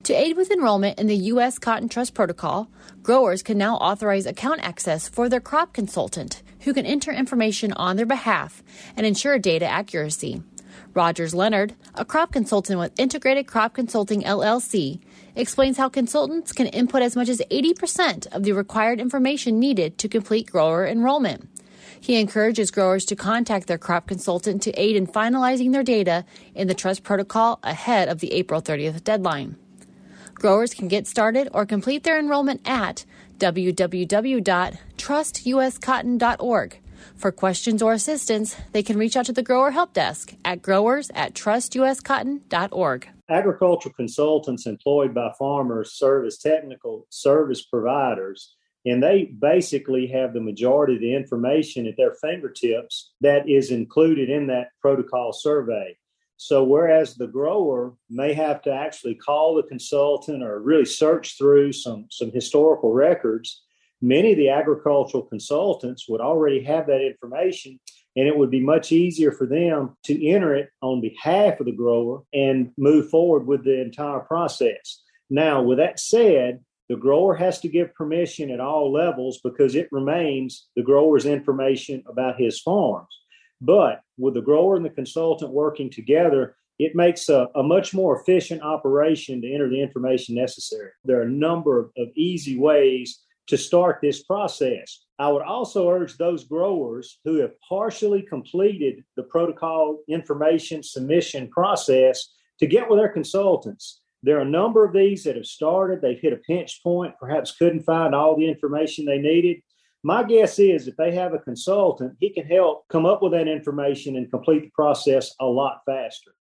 To aid with enrollment in the U.S. Cotton Trust Protocol, growers can now authorize account access for their crop consultant, who can enter information on their behalf and ensure data accuracy. Rogers Leonard, a crop consultant with Integrated Crop Consulting LLC, explains how consultants can input as much as 80% of the required information needed to complete grower enrollment. He encourages growers to contact their crop consultant to aid in finalizing their data in the trust protocol ahead of the April 30th deadline. Growers can get started or complete their enrollment at www.trustuscotton.org. For questions or assistance, they can reach out to the Grower Help Desk at growers@trustuscotton.org. Agricultural consultants employed by farmers serve as technical service providers, and they basically have the majority of the information at their fingertips that is included in that protocol survey. So whereas the grower may have to actually call the consultant or really search through some historical records, many of the agricultural consultants would already have that information, and it would be much easier for them to enter it on behalf of the grower and move forward with the entire process. Now, with that said, the grower has to give permission at all levels because it remains the grower's information about his farms. But with the grower and the consultant working together, it makes a much more efficient operation to enter the information necessary. There are a number of easy ways to start this process. I would also urge those growers who have partially completed the protocol information submission process to get with their consultants. There are a number of these that have started. They've hit a pinch point, perhaps couldn't find all the information they needed. My guess is if they have a consultant, he can help come up with that information and complete the process a lot faster.